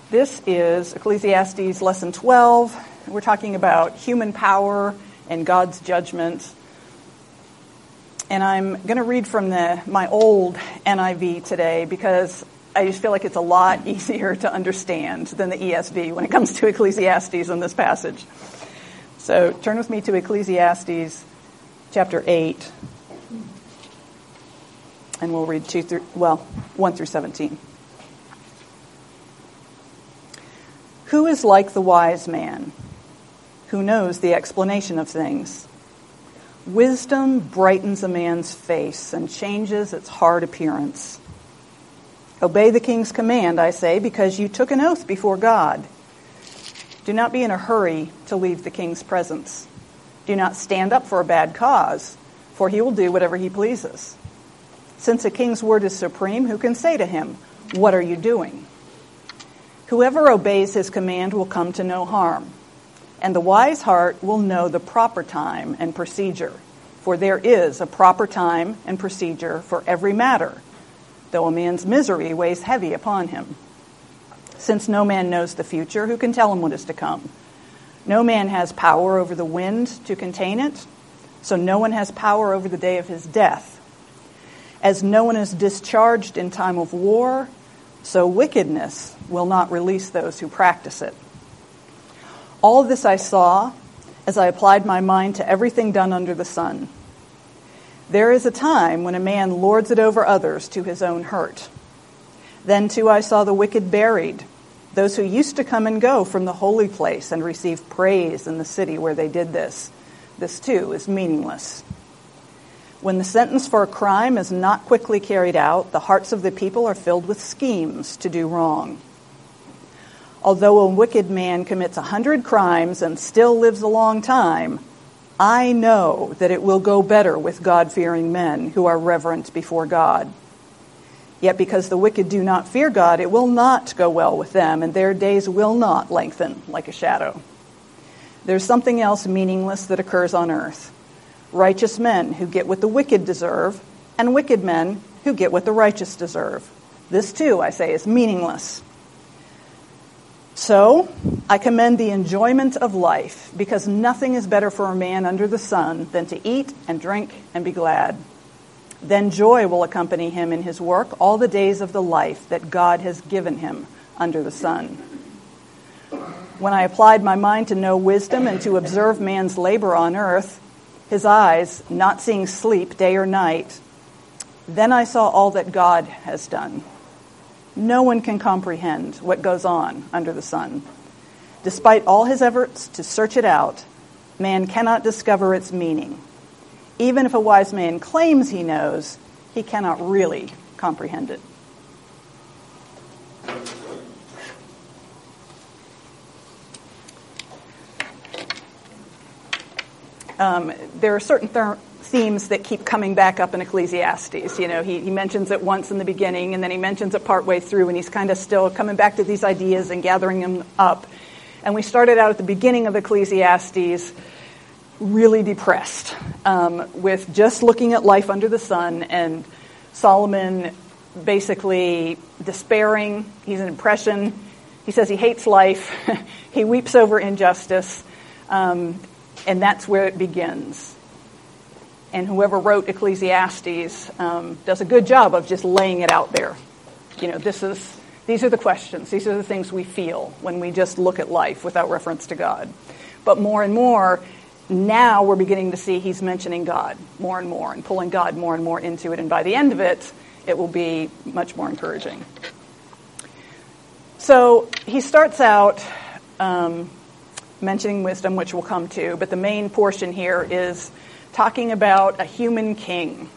This is Ecclesiastes Lesson 12. We're talking about human power and God's judgment. And I'm going to read from my old NIV today because I just feel like it's a lot easier to understand than the ESV when it comes to Ecclesiastes in this passage. So turn with me to Ecclesiastes chapter 8. And we'll read 1 through 17. Who is like the wise man who knows the explanation of things? Wisdom brightens a man's face and changes its hard appearance. Obey the king's command, I say, because you took an oath before God. Do not be in a hurry to leave the king's presence. Do not stand up for a bad cause, for he will do whatever he pleases. Since a king's word is supreme, who can say to him, "What are you doing?" Whoever obeys his command will come to no harm, and the wise heart will know the proper time and procedure, for there is a proper time and procedure for every matter, though a man's misery weighs heavy upon him. Since no man knows the future, who can tell him what is to come? No man has power over the wind to contain it, so no one has power over the day of his death. As no one is discharged in time of war, so wickedness will not release those who practice it. All this I saw as I applied my mind to everything done under the sun. There is a time when a man lords it over others to his own hurt. Then too I saw the wicked buried, those who used to come and go from the holy place and receive praise in the city where they did this. This too is meaningless. When the sentence for a crime is not quickly carried out, the hearts of the people are filled with schemes to do wrong. Although a wicked man commits 100 crimes and still lives a long time, I know that it will go better with God-fearing men who are reverent before God. Yet because the wicked do not fear God, it will not go well with them, and their days will not lengthen like a shadow. There's something else meaningless that occurs on earth. Righteous men who get what the wicked deserve, and wicked men who get what the righteous deserve. This too, I say, is meaningless. So, I commend the enjoyment of life, because nothing is better for a man under the sun than to eat and drink and be glad. Then joy will accompany him in his work all the days of the life that God has given him under the sun. When I applied my mind to know wisdom and to observe man's labor on earth, his eyes not seeing sleep day or night, then I saw all that God has done. No one can comprehend what goes on under the sun. Despite all his efforts to search it out, man cannot discover its meaning. Even if a wise man claims he knows, he cannot really comprehend it. There are certain themes that keep coming back up in Ecclesiastes. You know, he mentions it once in the beginning, and then he mentions it partway through, and he's kind of still coming back to these ideas and gathering them up. And we started out at the beginning of Ecclesiastes really depressed with just looking at life under the sun, and Solomon basically despairing. He's an impression. He says he hates life. He weeps over injustice. And that's where it begins. And whoever wrote Ecclesiastes does a good job of just laying it out there. You know, these are the questions. These are the things we feel when we just look at life without reference to God. But more and more, now we're beginning to see he's mentioning God more and more and pulling God more and more into it. And by the end of it, it will be much more encouraging. So he starts out mentioning wisdom, which we'll come to, but the main portion here is talking about a human king.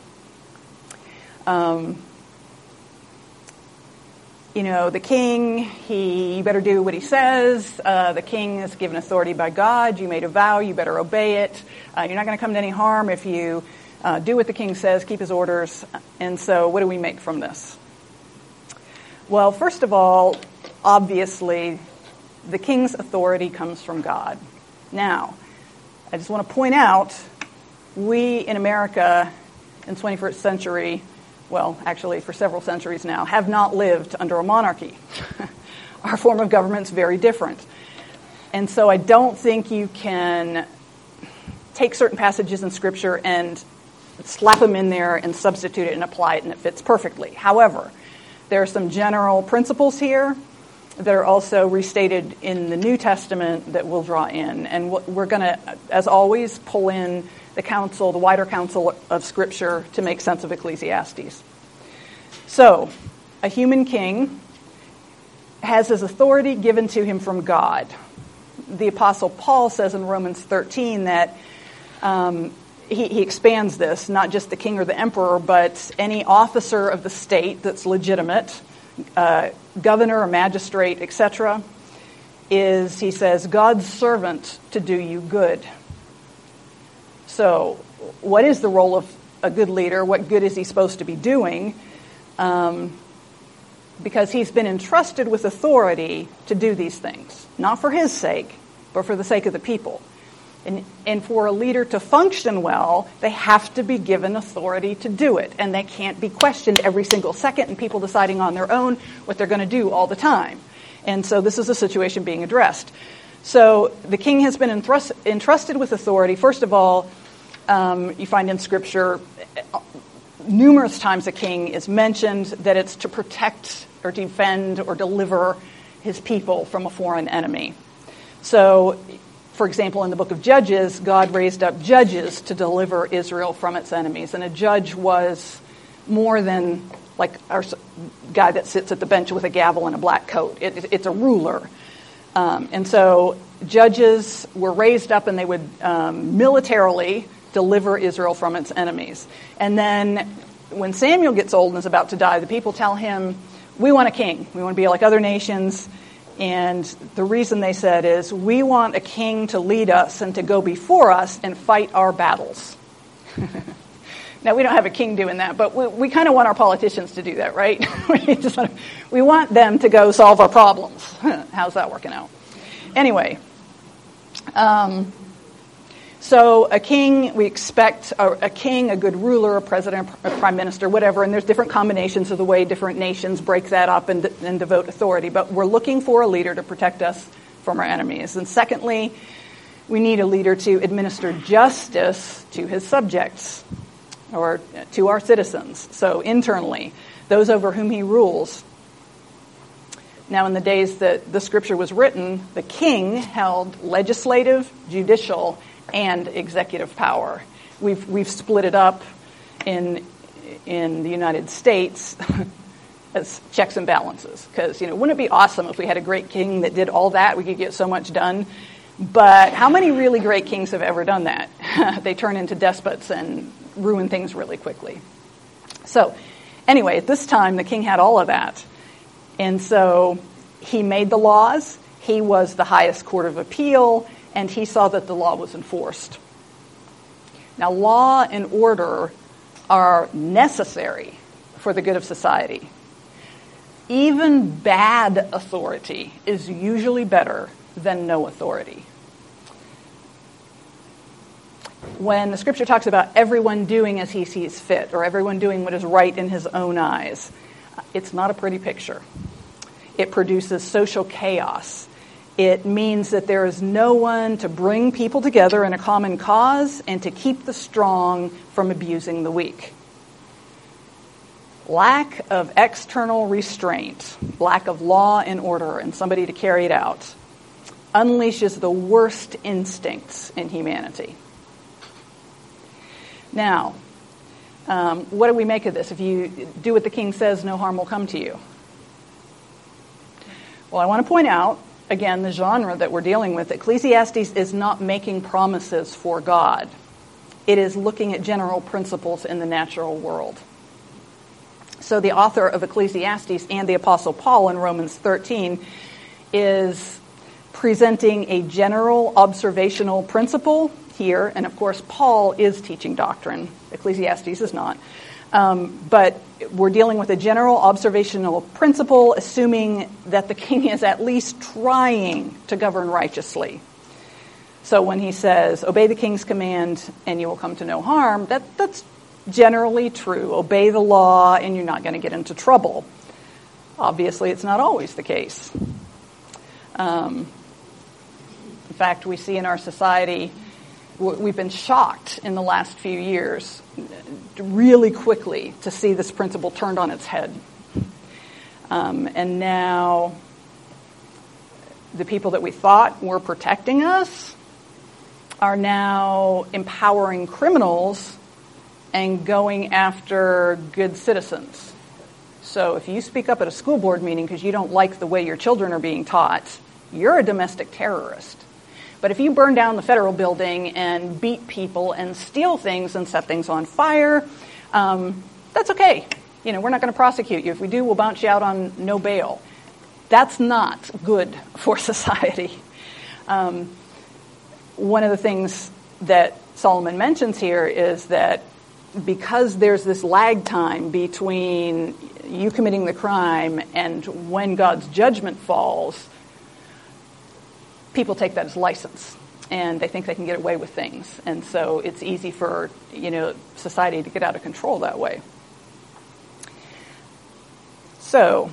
You know, the king, you better do what he says. The king is given authority by God. You made a vow, you better obey it. You're not going to come to any harm if you do what the king says, keep his orders. And so what do we make from this? Well, first of all, obviously, the king's authority comes from God. Now, I just want to point out, we in America in the 21st century, well, actually for several centuries now, have not lived under a monarchy. Our form of government's very different. And so I don't think you can take certain passages in Scripture and slap them in there and substitute it and apply it, and it fits perfectly. However, there are some general principles here that are also restated in the New Testament that we'll draw in. And we're going to, as always, pull in the wider counsel of Scripture to make sense of Ecclesiastes. So, a human king has his authority given to him from God. The Apostle Paul says in Romans 13 that he expands this, not just the king or the emperor, but any officer of the state that's legitimate, governor or magistrate, etc., is, he says, God's servant to do you good. So, what is the role of a good leader? What good is he supposed to be doing? Because he's been entrusted with authority to do these things. Not for his sake, but for the sake of the people. And for a leader to function well, they have to be given authority to do it. And they can't be questioned every single second and people deciding on their own what they're going to do all the time. And so this is a situation being addressed. So the king has been entrusted with authority. First of all, you find in Scripture numerous times a king is mentioned that it's to protect or defend or deliver his people from a foreign enemy. So, for example, in the book of Judges, God raised up judges to deliver Israel from its enemies. And a judge was more than like our guy that sits at the bench with a gavel and a black coat. It's a ruler. And so judges were raised up and they would militarily deliver Israel from its enemies. And then when Samuel gets old and is about to die, the people tell him, we want a king. We want to be like other nations. And the reason they said is, we want a king to lead us and to go before us and fight our battles. Now, we don't have a king doing that, but we kind of want our politicians to do that, right? We want them to go solve our problems. How's that working out? Anyway, so a king, we expect a king, a good ruler, a president, a prime minister, whatever, and there's different combinations of the way different nations break that up and devote authority. But we're looking for a leader to protect us from our enemies. And secondly, we need a leader to administer justice to his subjects or to our citizens. So internally, those over whom he rules. Now, in the days that the Scripture was written, the king held legislative, judicial, and executive power. We've split it up in the United States as checks and balances. Because, wouldn't it be awesome if we had a great king that did all that? We could get so much done. But how many really great kings have ever done that? They turn into despots and ruin things really quickly. So, anyway, at this time, the king had all of that. And so he made the laws. He was the highest court of appeal. And he saw that the law was enforced. Now, law and order are necessary for the good of society. Even bad authority is usually better than no authority. When the Scripture talks about everyone doing as he sees fit, or everyone doing what is right in his own eyes, it's not a pretty picture. It produces social chaos. It means that there is no one to bring people together in a common cause and to keep the strong from abusing the weak. Lack of external restraint, lack of law and order and somebody to carry it out, unleashes the worst instincts in humanity. Now, what do we make of this? If you do what the king says, no harm will come to you. Well, I want to point out, again, the genre that we're dealing with. Ecclesiastes is not making promises for God. It is looking at general principles in the natural world. So the author of Ecclesiastes and the Apostle Paul in Romans 13 is presenting a general observational principle here. And of course, Paul is teaching doctrine. Ecclesiastes is not. But we're dealing with a general observational principle, assuming that the king is at least trying to govern righteously. So when he says, obey the king's command and you will come to no harm, that's generally true. Obey the law and you're not going to get into trouble. Obviously, it's not always the case. In fact, we see in our society, we've been shocked in the last few years really quickly to see this principle turned on its head. And now the people that we thought were protecting us are now empowering criminals and going after good citizens. So if you speak up at a school board meeting because you don't like the way your children are being taught, you're a domestic terrorist. But if you burn down the federal building and beat people and steal things and set things on fire, that's okay. We're not going to prosecute you. If we do, we'll bounce you out on no bail. That's not good for society. One of the things that Solomon mentions here is that because there's this lag time between you committing the crime and when God's judgment falls, people take that as license, and they think they can get away with things. And so it's easy for, society to get out of control that way. So,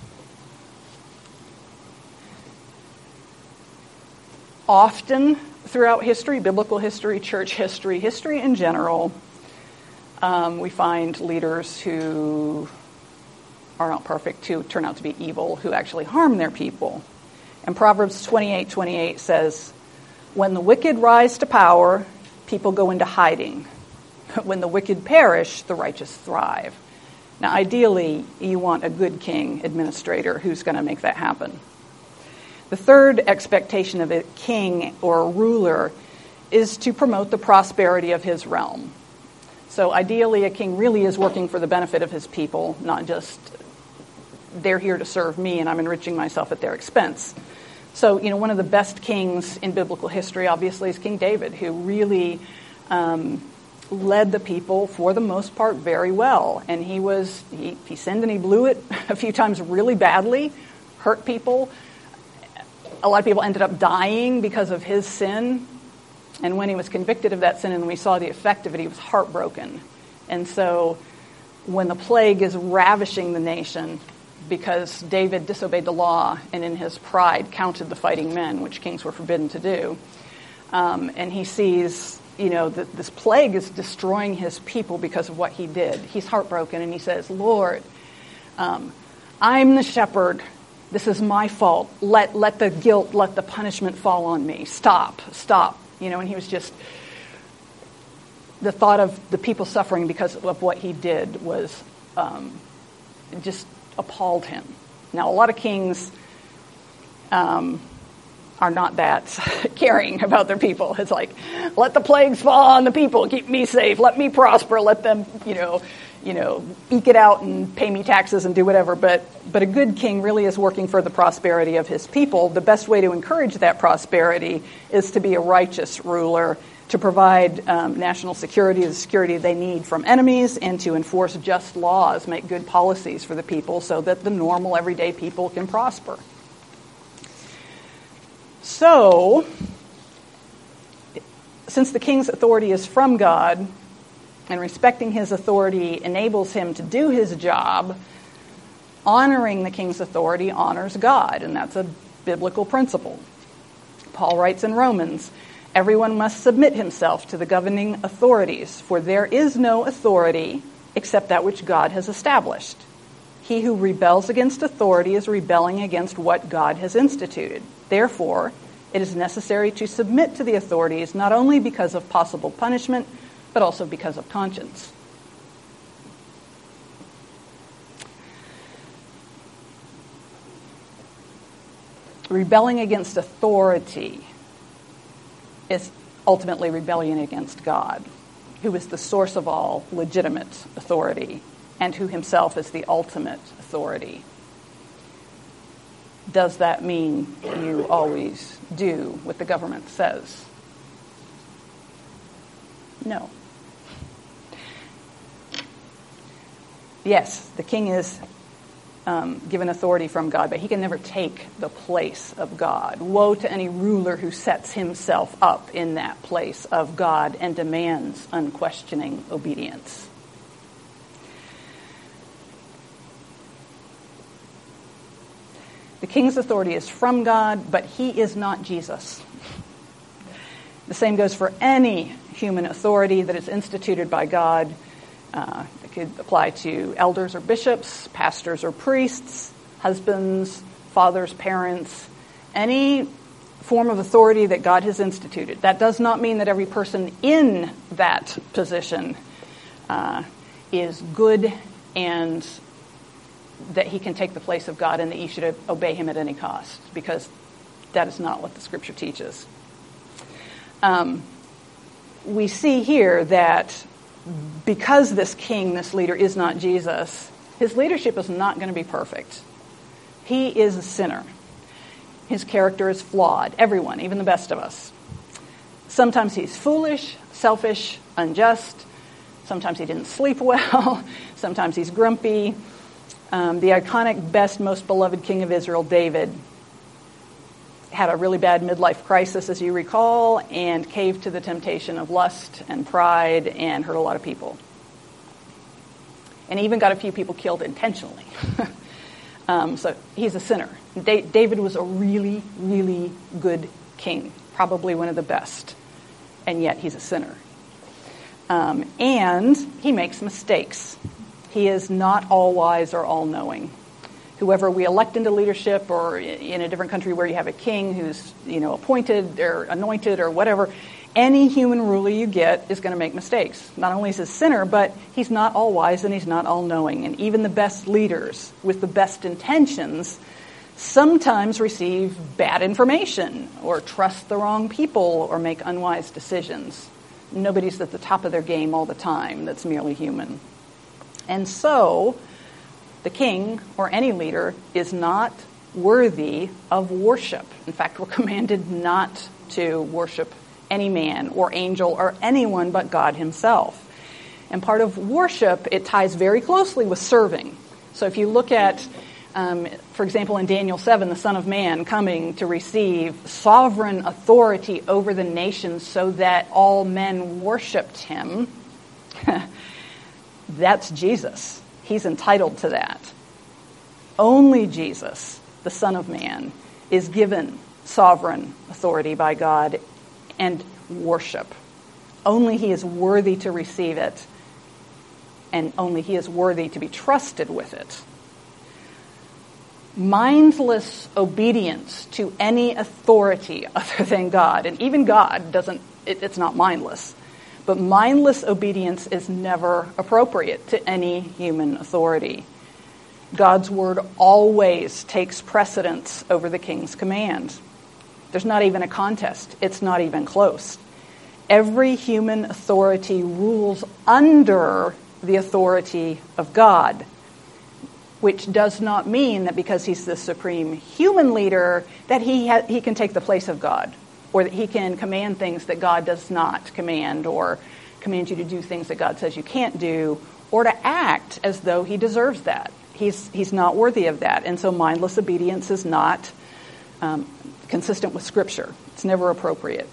often throughout history, biblical history, church history, history in general, we find leaders who are not perfect, who turn out to be evil, who actually harm their people. And Proverbs 28:28 says, "When the wicked rise to power, people go into hiding. But when the wicked perish, the righteous thrive." Now, ideally, you want a good king administrator who's going to make that happen. The third expectation of a king or a ruler is to promote the prosperity of his realm. So ideally, a king really is working for the benefit of his people, not just they're here to serve me and I'm enriching myself at their expense. So, one of the best kings in biblical history, obviously, is King David, who really led the people, for the most part, very well. And he sinned and he blew it a few times really badly, hurt people. A lot of people ended up dying because of his sin. And when he was convicted of that sin and we saw the effect of it, he was heartbroken. And so when the plague is ravishing the nation because David disobeyed the law and in his pride counted the fighting men, which kings were forbidden to do, and he sees, that this plague is destroying his people because of what he did, he's heartbroken and he says, "Lord, I'm the shepherd. This is my fault. Let the guilt, let the punishment fall on me. Stop. And he was just, the thought of the people suffering because of what he did was just appalled him. Now, a lot of kings are not that caring about their people. It's like, let the plagues fall on the people, keep me safe, let me prosper, let them, eke it out and pay me taxes and do whatever. But a good king really is working for the prosperity of his people. The best way to encourage that prosperity is to be a righteous ruler, to provide national security, the security they need from enemies, and to enforce just laws, make good policies for the people so that the normal, everyday people can prosper. So, since the king's authority is from God, and respecting his authority enables him to do his job, honoring the king's authority honors God, and that's a biblical principle. Paul writes in Romans, "Everyone must submit himself to the governing authorities, for there is no authority except that which God has established. He who rebels against authority is rebelling against what God has instituted. Therefore, it is necessary to submit to the authorities not only because of possible punishment, but also because of conscience." Rebelling against authority is ultimately rebellion against God, who is the source of all legitimate authority and who himself is the ultimate authority. Does that mean you always do what the government says? No. Yes, the king is given authority from God, but he can never take the place of God. Woe to any ruler who sets himself up in that place of God and demands unquestioning obedience. The king's authority is from God, but he is not Jesus. The same goes for any human authority that is instituted by God. It could apply to elders or bishops, pastors or priests, husbands, fathers, parents, any form of authority that God has instituted. That does not mean that every person in that position is good and that he can take the place of God and that you should obey him at any cost, because that is not what the scripture teaches. We see here that because this king, this leader, is not Jesus, his leadership is not going to be perfect. He is a sinner. His character is flawed. Everyone, even the best of us. Sometimes he's foolish, selfish, unjust. Sometimes he didn't sleep well. Sometimes he's grumpy. The iconic, best, most beloved king of Israel, David, had a really bad midlife crisis, as you recall, and caved to the temptation of lust and pride and hurt a lot of people. And even got a few people killed intentionally. So he's a sinner. David was a really, really good king, probably one of the best, and yet he's a sinner. And he makes mistakes. He is not all-wise or all-knowing. Whoever we elect into leadership, or in a different country where you have a king who's, appointed or anointed or whatever, any human ruler you get is going to make mistakes. Not only is he a sinner, but he's not all-wise and he's not all-knowing. And even the best leaders with the best intentions sometimes receive bad information or trust the wrong people or make unwise decisions. Nobody's at the top of their game all the time. That's merely human. And so the king or any leader is not worthy of worship. In fact, we're commanded not to worship any man or angel or anyone but God himself. And part of worship, it ties very closely with serving. So if you look at, for example, in Daniel 7, the Son of Man coming to receive sovereign authority over the nations so that all men worshipped him, that's Jesus. He's entitled to that. Only Jesus, the Son of Man, is given sovereign authority by God and worship. Only he is worthy to receive it, and only he is worthy to be trusted with it. Mindless obedience to any authority other than God, and even God doesn't, it's not mindless, but mindless obedience is never appropriate to any human authority. God's word always takes precedence over the king's command. There's not even a contest. It's not even close. Every human authority rules under the authority of God, which does not mean that because he's the supreme human leader that he can take the place of God, or that he can command things that God does not command, or command you to do things that God says you can't do, or to act as though he deserves that. He's not worthy of that. And so mindless obedience is not consistent with Scripture. It's never appropriate.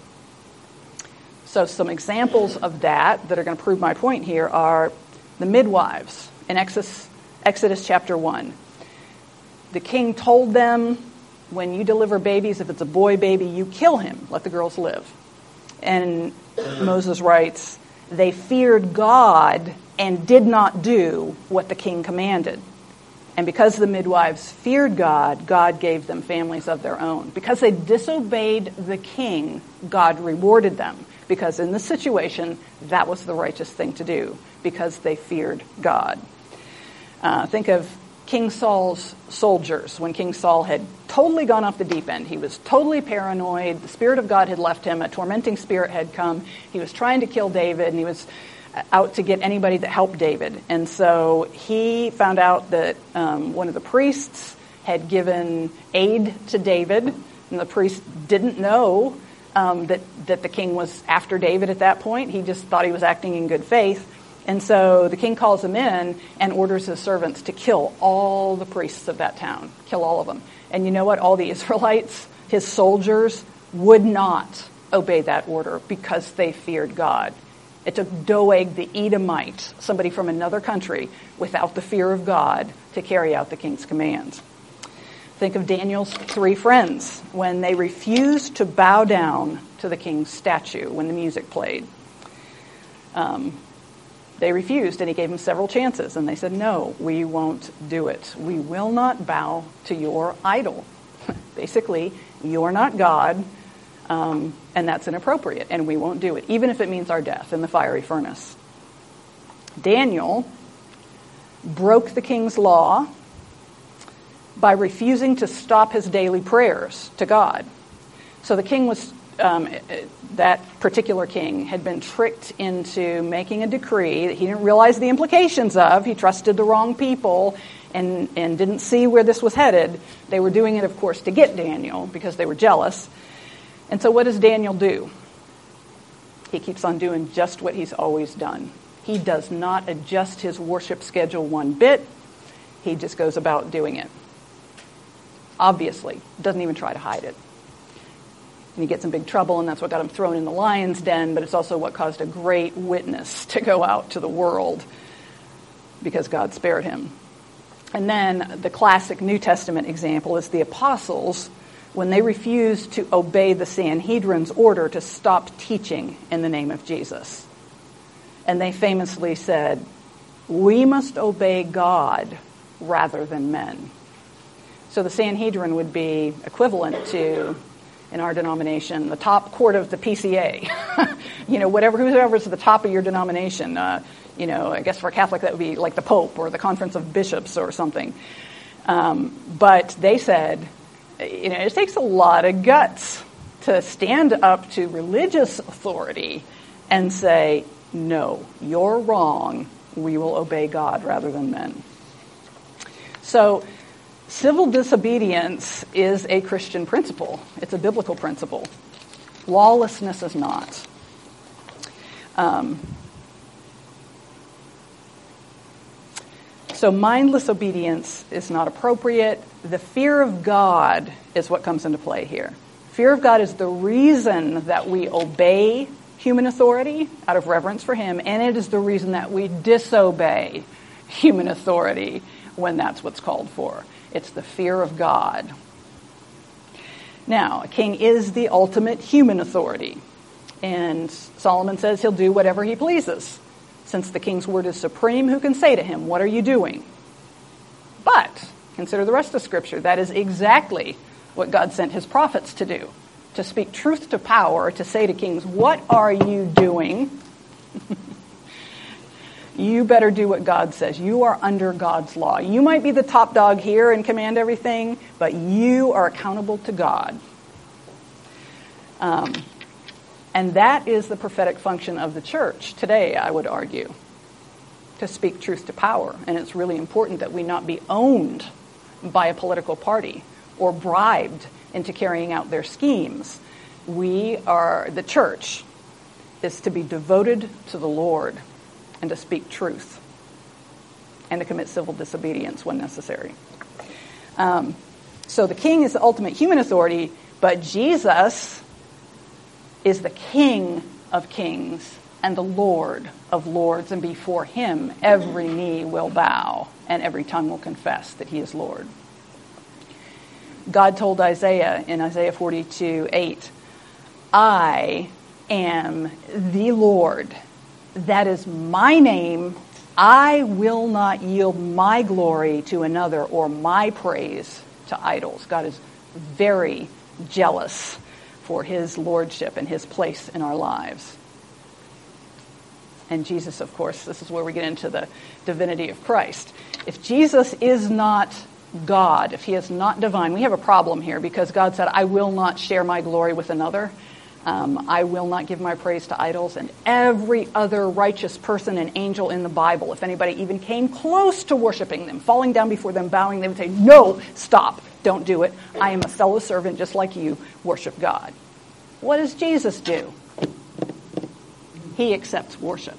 So some examples of that are going to prove my point here are the midwives in Exodus chapter 1. The king told them, when you deliver babies, if it's a boy baby, you kill him. Let the girls live. And Moses writes, they feared God and did not do what the king commanded. And because the midwives feared God, God gave them families of their own. Because they disobeyed the king, God rewarded them. Because in this situation, that was the righteous thing to do. Because they feared God. Think of King Saul's soldiers. When King Saul had totally gone off the deep end. He was totally paranoid. The Spirit of God had left him. A tormenting spirit had come. He was trying to kill David, and he was out to get anybody that helped David. And so he found out that one of the priests had given aid to David, and the priest didn't know that the king was after David at that point. He just thought he was acting in good faith. And so the king calls him in and orders his servants to kill all the priests of that town, kill all of them. And you know what? All the Israelites, his soldiers, would not obey that order because they feared God. It took Doeg the Edomite, somebody from another country, without the fear of God, to carry out the king's commands. Think of Daniel's 3 friends when they refused to bow down to the king's statue when the music played. They refused, and he gave them several chances, and they said, no, we won't do it. We will not bow to your idol. Basically, you're not God, and that's inappropriate, and we won't do it, even if it means our death in the fiery furnace. Daniel broke the king's law by refusing to stop his daily prayers to God. So the king was, that particular king had been tricked into making a decree that he didn't realize the implications of. He trusted the wrong people and didn't see where this was headed. They were doing it, of course, to get Daniel because they were jealous. And so what does Daniel do? He keeps on doing just what he's always done. He does not adjust his worship schedule one bit. He just goes about doing it. Obviously, doesn't even try to hide it. And he gets in big trouble, and that's what got him thrown in the lion's den, but it's also what caused a great witness to go out to the world because God spared him. And then the classic New Testament example is the apostles when they refused to obey the Sanhedrin's order to stop teaching in the name of Jesus. And they famously said, we must obey God rather than men. So the Sanhedrin would be equivalent to, in our denomination, the top court of the PCA. Whoever's at the top of your denomination. I guess for a Catholic that would be like the Pope or the Conference of Bishops or something. But they said, it takes a lot of guts to stand up to religious authority and say, no, you're wrong. We will obey God rather than men. So civil disobedience is a Christian principle. It's a biblical principle. Lawlessness is not. So mindless obedience is not appropriate. The fear of God is what comes into play here. Fear of God is the reason that we obey human authority out of reverence for him, and it is the reason that we disobey human authority when that's what's called for. It's the fear of God. Now, a king is the ultimate human authority, and Solomon says he'll do whatever he pleases. Since the king's word is supreme, who can say to him, what are you doing? But consider the rest of Scripture. That is exactly what God sent his prophets to do, to speak truth to power, to say to kings, what are you doing? You better do what God says. You are under God's law. You might be the top dog here and command everything, but you are accountable to God. And that is the prophetic function of the church today, I would argue, to speak truth to power. And it's really important that we not be owned by a political party or bribed into carrying out their schemes. The church is to be devoted to the Lord and to speak truth and to commit civil disobedience when necessary. So the king is the ultimate human authority, but Jesus is the King of kings and the Lord of lords, and before him every knee will bow and every tongue will confess that he is Lord. God told Isaiah in Isaiah 42:8, I am the Lord. That is my name. I will not yield my glory to another or my praise to idols. God is very jealous for his lordship and his place in our lives. And Jesus, of course, this is where we get into the divinity of Christ. If Jesus is not God, if he is not divine, we have a problem here because God said, I will not share my glory with another. I will not give my praise to idols. And every other righteous person and angel in the Bible, if anybody even came close to worshiping them, falling down before them, bowing, they would say, no, stop, don't do it. I am a fellow servant just like you. Worship God. What does Jesus do? He accepts worship.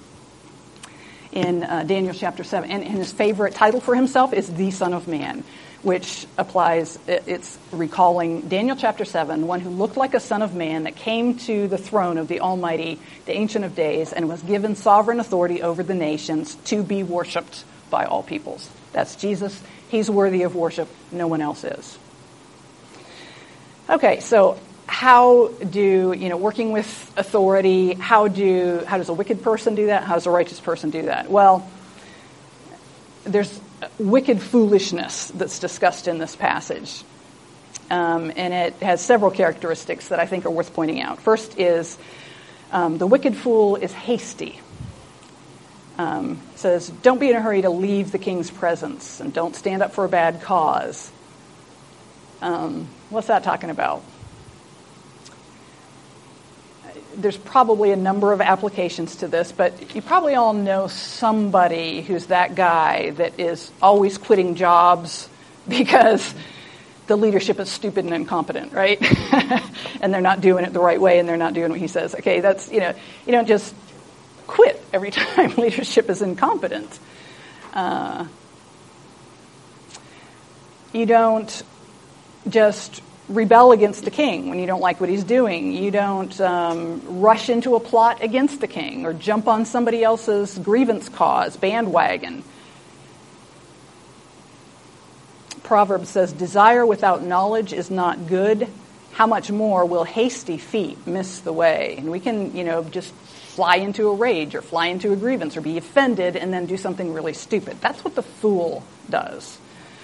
In Daniel chapter 7, and his favorite title for himself is the Son of Man, which applies, it's recalling Daniel chapter 7, one who looked like a son of man that came to the throne of the Almighty, the Ancient of Days, and was given sovereign authority over the nations to be worshipped by all peoples. That's Jesus. He's worthy of worship. No one else is. Okay, so how do, working with authority, how does a wicked person do that? How does a righteous person do that? Well, there's wicked foolishness that's discussed in this passage. And it has several characteristics that I think are worth pointing out. First is the wicked fool is hasty. Says, don't be in a hurry to leave the king's presence, and don't stand up for a bad cause. What's that talking about? There's probably a number of applications to this, but you probably all know somebody who's that guy that is always quitting jobs because the leadership is stupid and incompetent, right? And they're not doing it the right way, and they're not doing what he says. Okay, that's, you don't just quit every time leadership is incompetent. You don't just rebel against the king when you don't like what he's doing. You don't rush into a plot against the king or jump on somebody else's grievance cause, bandwagon. Proverbs says, desire without knowledge is not good. How much more will hasty feet miss the way? And we can, just fly into a rage or fly into a grievance or be offended and then do something really stupid. That's what the fool does.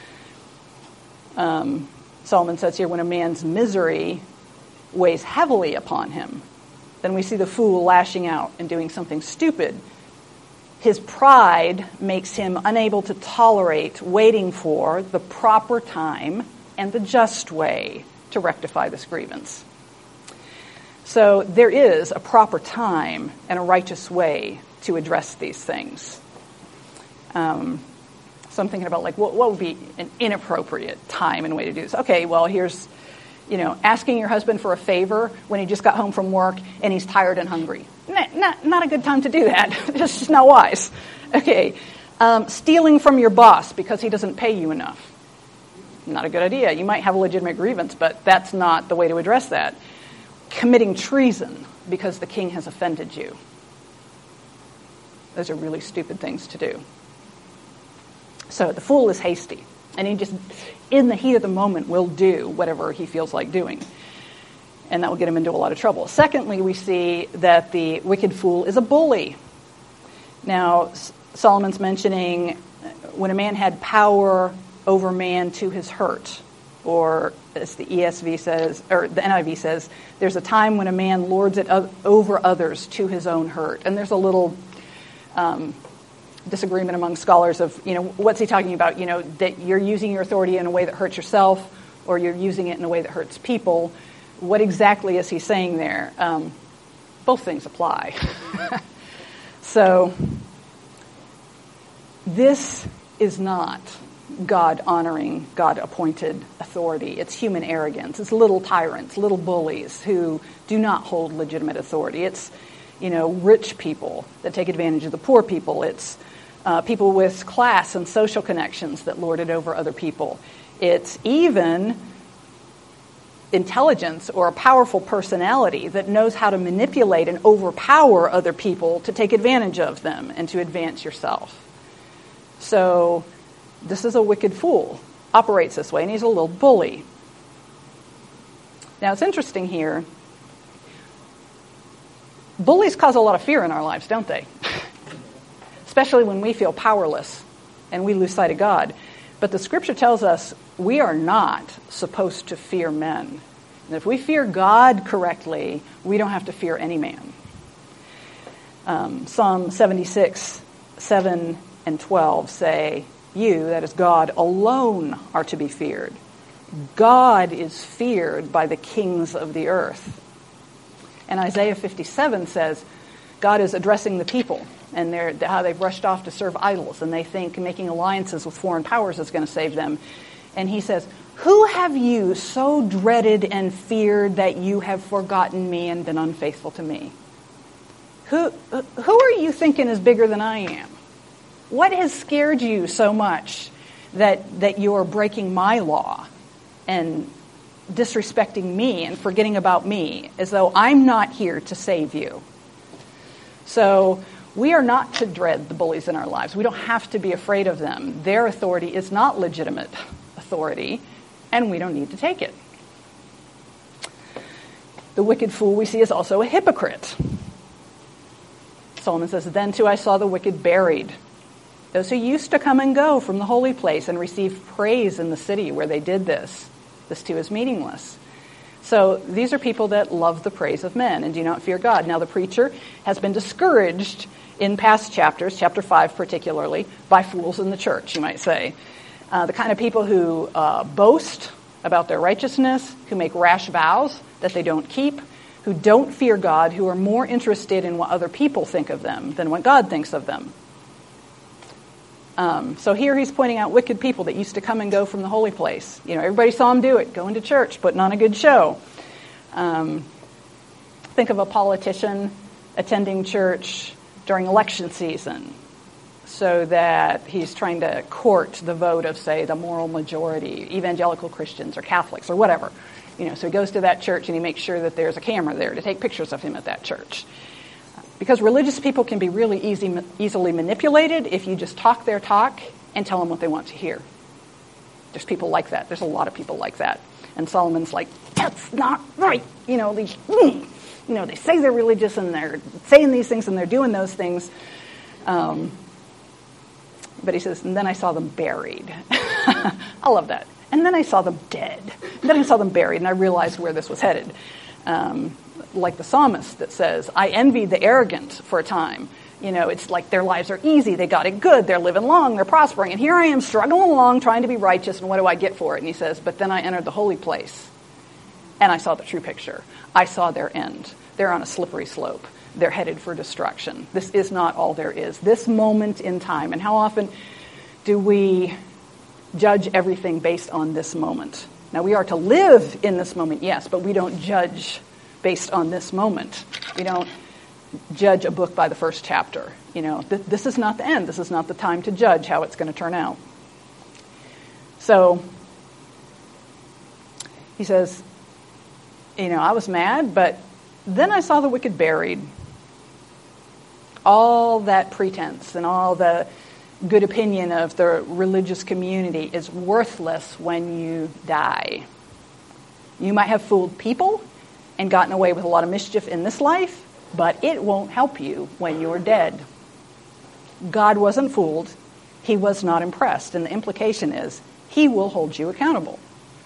Solomon says here, when a man's misery weighs heavily upon him, then we see the fool lashing out and doing something stupid. His pride makes him unable to tolerate waiting for the proper time and the just way to rectify this grievance. So there is a proper time and a righteous way to address these things. So I'm thinking about what would be an inappropriate time and way to do this? Okay, well, here's, asking your husband for a favor when he just got home from work and he's tired and hungry. Not a good time to do that. It's just not wise. Okay, stealing from your boss because he doesn't pay you enough. Not a good idea. You might have a legitimate grievance, but that's not the way to address that. Committing treason because the king has offended you. Those are really stupid things to do. So the fool is hasty, and he just, in the heat of the moment, will do whatever he feels like doing. And that will get him into a lot of trouble. Secondly, we see that the wicked fool is a bully. Now, Solomon's mentioning when a man had power over man to his hurt, or as the ESV says, or the NIV says, there's a time when a man lords it over others to his own hurt. And there's a little disagreement among scholars of, what's he talking about? That you're using your authority in a way that hurts yourself, or you're using it in a way that hurts people. What exactly is he saying there? Both things apply. So this is not God-honoring, God-appointed authority. It's human arrogance. It's little tyrants, little bullies who do not hold legitimate authority. It's, rich people that take advantage of the poor people. It's people with class and social connections that lord it over other people. It's even intelligence or a powerful personality that knows how to manipulate and overpower other people to take advantage of them and to advance yourself. So this is a wicked fool, operates this way, and he's a little bully. Now, it's interesting here. Bullies cause a lot of fear in our lives, don't they? Especially when we feel powerless and we lose sight of God. But the scripture tells us we are not supposed to fear men. And if we fear God correctly, we don't have to fear any man. Psalm 76, 7 and 12 say, you, that is God, alone are to be feared. God is feared by the kings of the earth. And Isaiah 57 says, God is addressing the people and how they've rushed off to serve idols, and they think making alliances with foreign powers is going to save them. And he says, who have you so dreaded and feared that you have forgotten me and been unfaithful to me? Who are you thinking is bigger than I am? What has scared you so much that you're breaking my law and disrespecting me and forgetting about me, as though I'm not here to save you? So We are not to dread the bullies in our lives. We don't have to be afraid of them. Their authority is not legitimate authority, and we don't need to take it. The wicked fool we see is also a hypocrite. Solomon says, "Then too I saw the wicked buried, those who used to come and go from the holy place and receive praise in the city where they did this. This too is meaningless." So these are people that love the praise of men and do not fear God. Now the preacher has been discouraged in past chapters, chapter 5 particularly, by fools in the church, you might say. The kind of people who boast about their righteousness, who make rash vows that they don't keep, who don't fear God, who are more interested in what other people think of them than what God thinks of them. So here he's pointing out wicked people that used to come and go from the holy place. You know, everybody saw him do it, going to church, putting on a good show. Think of a politician attending church during election season so that he's trying to court the vote of, say, the moral majority, evangelical Christians or Catholics or whatever. You know, so he goes to that church and he makes sure that there's a camera there to take pictures of him at that church. Because religious people can be really easily manipulated if you just talk their talk and tell them what they want to hear. There's people like that. There's a lot of people like that. And Solomon's like, that's not right. You know, they say they're religious and they're saying these things and they're doing those things. But he says, and then I saw them buried. I love that. And then I saw them dead. And then I saw them buried, and I realized where this was headed. Like the psalmist that says, I envied the arrogant for a time. You know, it's like their lives are easy. They got it good. They're living long. They're prospering. And here I am struggling along, trying to be righteous, and what do I get for it? And he says, but then I entered the holy place, and I saw the true picture. I saw their end. They're on a slippery slope. They're headed for destruction. This is not all there is. This moment in time. And how often do we judge everything based on this moment? Now, we are to live in this moment, yes, but we don't judge based on this moment. We don't judge a book by the first chapter. You know, this is not the end. This is not the time to judge how it's going to turn out. So he says, you know, I was mad, but then I saw the wicked buried. All that pretense and all the good opinion of the religious community is worthless when you die. You might have fooled people and gotten away with a lot of mischief in this life, but it won't help you when you're dead. God wasn't fooled. He was not impressed. And the implication is he will hold you accountable.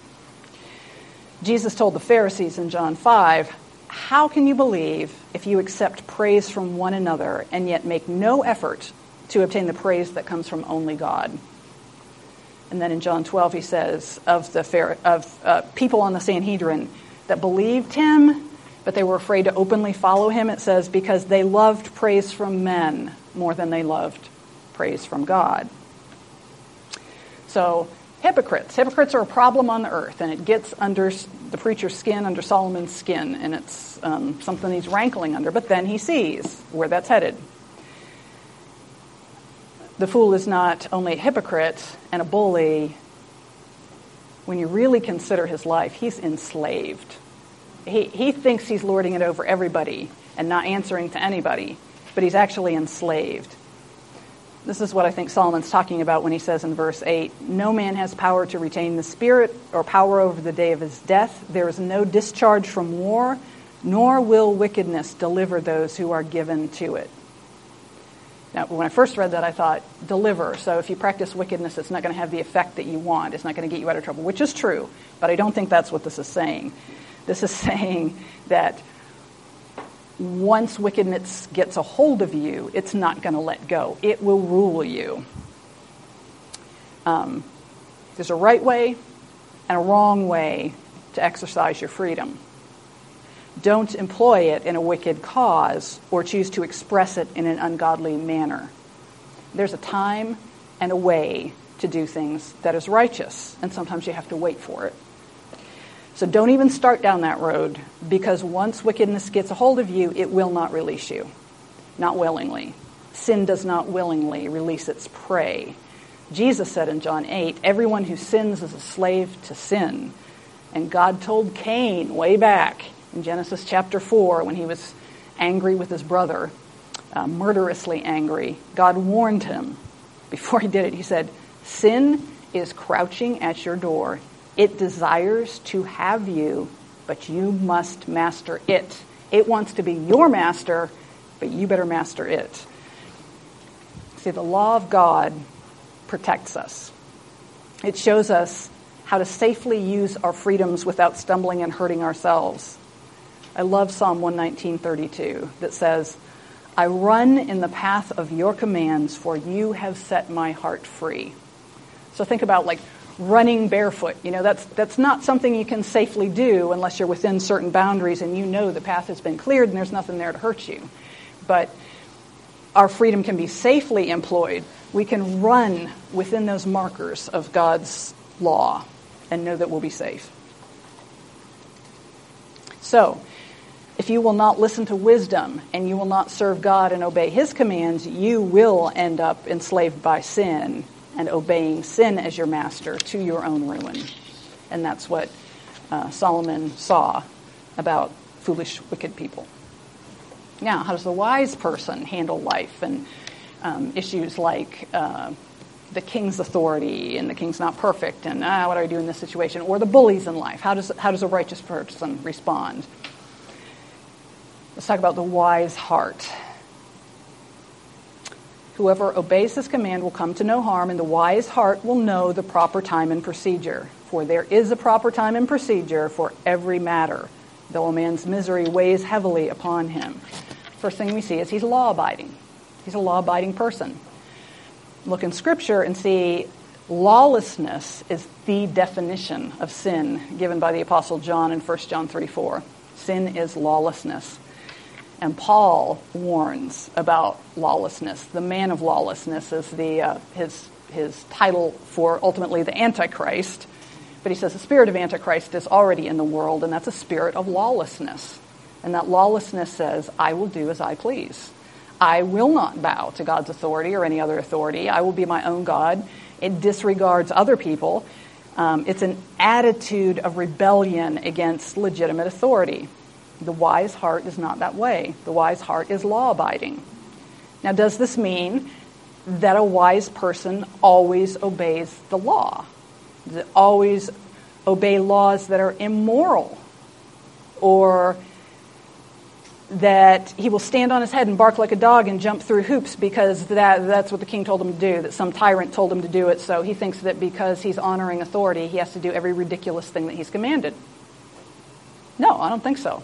Jesus told the Pharisees in John 5, how can you believe if you accept praise from one another and yet make no effort to obtain the praise that comes from only God? And then in John 12 he says of people on the Sanhedrin that believed him, but they were afraid to openly follow him. It says, because they loved praise from men more than they loved praise from God. So hypocrites are a problem on the earth, and it gets under the preacher's skin, under Solomon's skin, and it's something he's rankling under, but then he sees where that's headed. The fool is not only a hypocrite and a bully. When you really consider his life, he's enslaved. He thinks he's lording it over everybody and not answering to anybody, but he's actually enslaved. This is what I think Solomon's talking about when he says in verse 8, no man has power to retain the spirit or power over the day of his death. There is no discharge from war, nor will wickedness deliver those who are given to it. Now, when I first read that, I thought, deliver. So if you practice wickedness, it's not going to have the effect that you want. It's not going to get you out of trouble, which is true. But I don't think that's what this is saying. This is saying that once wickedness gets a hold of you, it's not going to let go. It will rule you. There's a right way and a wrong way to exercise your freedom. Don't employ it in a wicked cause or choose to express it in an ungodly manner. There's a time and a way to do things that is righteous, and sometimes you have to wait for it. So don't even start down that road, because once wickedness gets a hold of you, it will not release you. Not willingly. Sin does not willingly release its prey. Jesus said in John 8, everyone who sins is a slave to sin. And God told Cain way back in Genesis chapter 4, when he was angry with his brother, murderously angry, God warned him before he did it. He said, "Sin is crouching at your door. It desires to have you, but you must master it. It wants to be your master, but you better master it." See, the law of God protects us. It shows us how to safely use our freedoms without stumbling and hurting ourselves. I love Psalm 119:32 that says, "I run in the path of your commands, for you have set my heart free." So think about like running barefoot. You know, that's not something you can safely do unless you're within certain boundaries and you know the path has been cleared and there's nothing there to hurt you. But our freedom can be safely employed. We can run within those markers of God's law and know that we'll be safe. So, if you will not listen to wisdom and you will not serve God and obey his commands, you will end up enslaved by sin and obeying sin as your master to your own ruin. And that's what Solomon saw about foolish, wicked people. Now, how does the wise person handle life and issues like the king's authority and the king's not perfect and what do I do in this situation, or the bullies in life? How does a righteous person respond? Let's talk about the wise heart. Whoever obeys this command will come to no harm, and the wise heart will know the proper time and procedure. For there is a proper time and procedure for every matter, though a man's misery weighs heavily upon him. First thing we see is he's law-abiding. He's a law-abiding person. Look in Scripture and see lawlessness is the definition of sin given by the Apostle John in 1 John 3:4. Sin is lawlessness. And Paul warns about lawlessness. The man of lawlessness is his title for ultimately the Antichrist. But he says the spirit of Antichrist is already in the world, and that's a spirit of lawlessness. And that lawlessness says, I will do as I please. I will not bow to God's authority or any other authority. I will be my own God. It disregards other people. It's an attitude of rebellion against legitimate authority. The wise heart is not that way. The wise heart is law-abiding. Now, does this mean that a wise person always obeys the law? Does it always obey laws that are immoral? Or that he will stand on his head and bark like a dog and jump through hoops because that's what the king told him to do, that some tyrant told him to do it, so he thinks that because he's honoring authority, he has to do every ridiculous thing that he's commanded? No, I don't think so.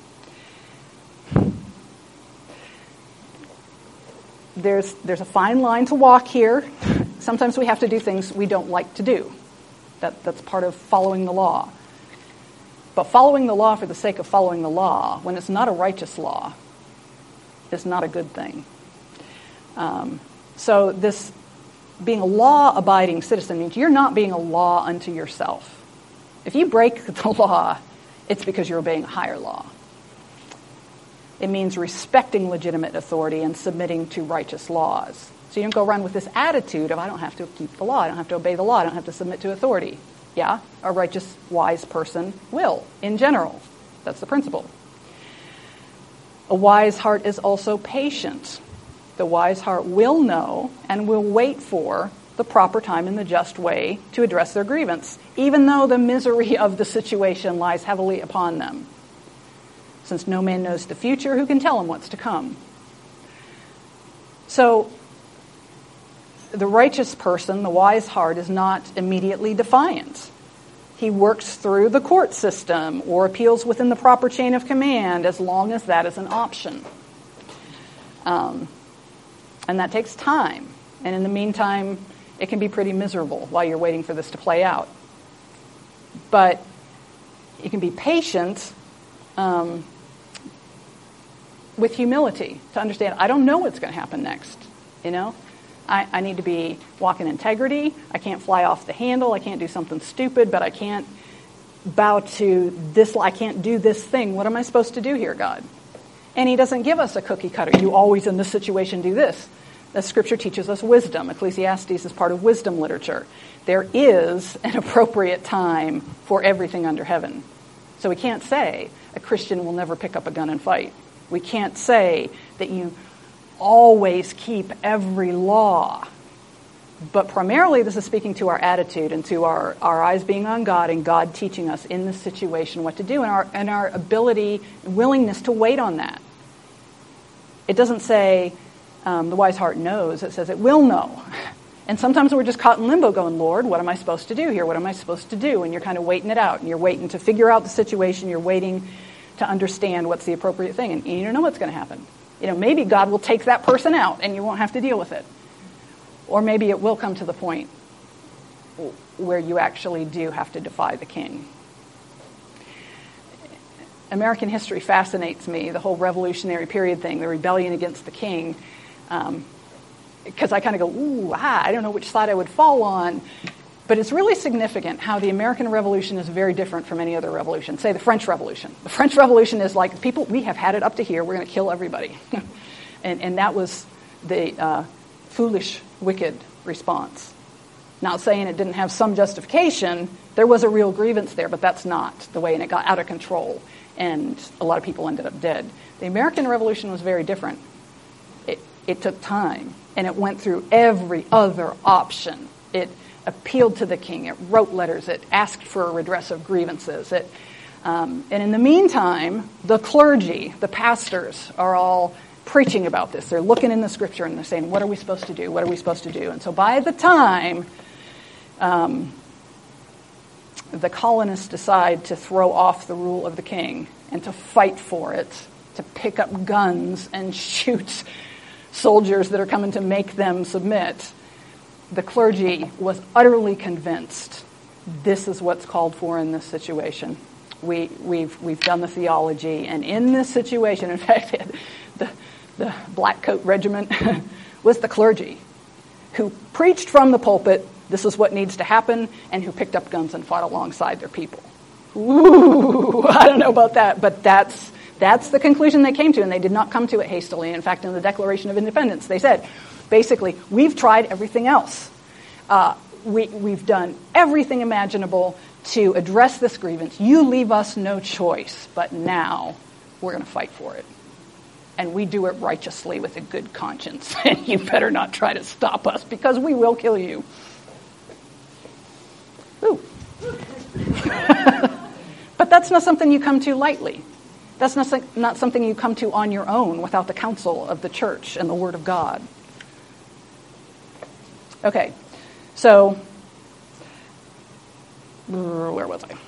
There's a fine line to walk here. Sometimes we have to do things we don't like to do. That's part of following the law. But following the law for the sake of following the law, when it's not a righteous law, is not a good thing. So this being a law-abiding citizen means you're not being a law unto yourself. If you break the law, it's because you're obeying a higher law. It means respecting legitimate authority and submitting to righteous laws. So you don't go around with this attitude of, I don't have to keep the law, I don't have to obey the law, I don't have to submit to authority. Yeah, a righteous, wise person will, in general. That's the principle. A wise heart is also patient. The wise heart will know and will wait for the proper time and the just way to address their grievance, even though the misery of the situation lies heavily upon them. Since no man knows the future, who can tell him what's to come? So, the righteous person, the wise heart, is not immediately defiant. He works through the court system or appeals within the proper chain of command as long as that is an option. And that takes time. And in the meantime, it can be pretty miserable while you're waiting for this to play out. But you can be patient with humility to understand, I don't know what's going to happen next, you know? I need to be walking integrity. I can't fly off the handle. I can't do something stupid, but I can't bow to this. I can't do this thing. What am I supposed to do here, God? And he doesn't give us a cookie cutter. You always in this situation do this. The scripture teaches us wisdom. Ecclesiastes is part of wisdom literature. There is an appropriate time for everything under heaven. So we can't say a Christian will never pick up a gun and fight. We can't say that you always keep every law. But primarily this is speaking to our attitude and to our eyes being on God and God teaching us in this situation what to do and our ability and willingness to wait on that. It doesn't say the wise heart knows. It says it will know. And sometimes we're just caught in limbo going, Lord, what am I supposed to do here? What am I supposed to do? And you're kind of waiting it out. And you're waiting to figure out the situation. You're waiting to understand what's the appropriate thing. And you don't know what's going to happen. Maybe God will take that person out and you won't have to deal with it. Or maybe it will come to the point where you actually do have to defy the king. American history fascinates me, the whole Revolutionary period thing, the rebellion against the king. Because I kind of go, I don't know which side I would fall on. But it's really significant how the American Revolution is very different from any other revolution. Say the French Revolution. The French Revolution is like, people, we have had it up to here, we're going to kill everybody. and that was the foolish, wicked response. Not saying it didn't have some justification. There was a real grievance there, but that's not the way, and it got out of control. And a lot of people ended up dead. The American Revolution was very different. It took time, and it went through every other option. It appealed to the king. It wrote letters. It asked for a redress of grievances. And in the meantime, the clergy, the pastors, are all preaching about this. They're looking in the scripture and they're saying, what are we supposed to do? What are we supposed to do? And so by the time the colonists decide to throw off the rule of the king and to fight for it, to pick up guns and shoot soldiers that are coming to make them submit, the clergy was utterly convinced this is what's called for in this situation. We've done the theology, and in this situation, in fact, the Black Coat Regiment was the clergy who preached from the pulpit, this is what needs to happen, and who picked up guns and fought alongside their people. Ooh, I don't know about that, but that's the conclusion they came to, and they did not come to it hastily. In fact, in the Declaration of Independence, they said, basically, we've tried everything else. We've done everything imaginable to address this grievance. You leave us no choice, but now we're going to fight for it. And we do it righteously with a good conscience. And you better not try to stop us, because we will kill you. Ooh. But that's not something you come to lightly. That's not something you come to on your own without the counsel of the church and the Word of God. Okay, so where was I?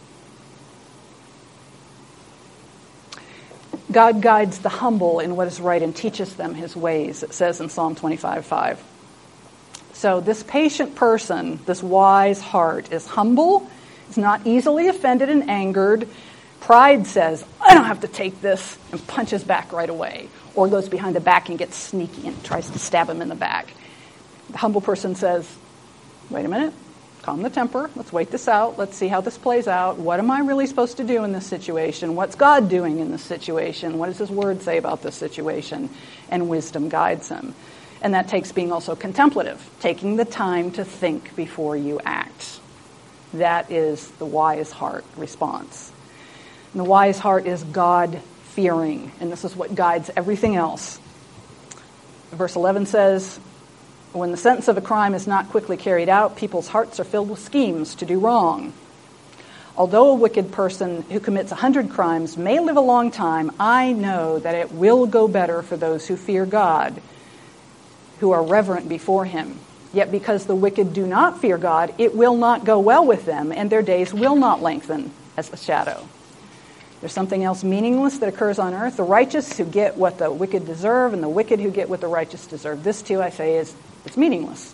God guides the humble in what is right and teaches them his ways, it says in Psalm 25:5. So this patient person, this wise heart, is humble, is not easily offended and angered. Pride says, I don't have to take this, and punches back right away, or goes behind the back and gets sneaky and tries to stab him in the back. The humble person says, wait a minute, calm the temper, let's wait this out, let's see how this plays out. What am I really supposed to do in this situation? What's God doing in this situation? What does his word say about this situation? And wisdom guides him. And that takes being also contemplative, taking the time to think before you act. That is the wise heart response. And the wise heart is God-fearing, and this is what guides everything else. Verse 11 says, when the sentence of a crime is not quickly carried out, people's hearts are filled with schemes to do wrong. Although a wicked person who commits 100 crimes may live a long time, I know that it will go better for those who fear God, who are reverent before him. Yet because the wicked do not fear God, it will not go well with them, and their days will not lengthen as a shadow. There's something else meaningless that occurs on earth. The righteous who get what the wicked deserve, and the wicked who get what the righteous deserve. This too, I say, it's meaningless.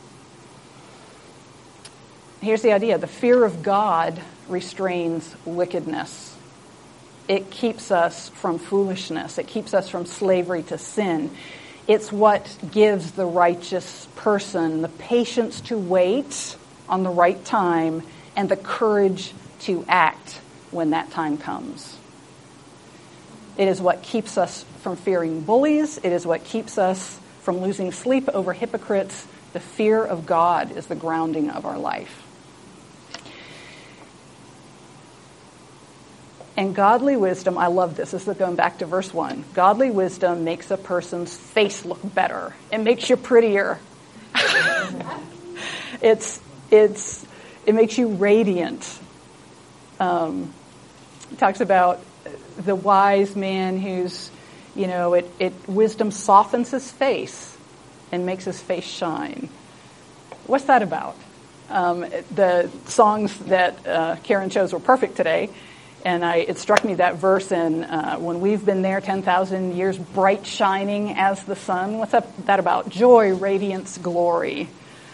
Here's the idea. The fear of God restrains wickedness. It keeps us from foolishness. It keeps us from slavery to sin. It's what gives the righteous person the patience to wait on the right time and the courage to act when that time comes. It is what keeps us from fearing bullies. It is what keeps us from losing sleep over hypocrites. The fear of God is the grounding of our life. And godly wisdom, I love this. This is going back to verse 1. Godly wisdom makes a person's face look better. It makes you prettier. It makes you radiant. It talks about the wise man who's, wisdom softens his face and makes his face shine. What's that about? The songs that Karen chose were perfect today. And it struck me that verse in when we've been there 10,000 years, bright shining as the sun. What's that about? Joy, radiance, glory.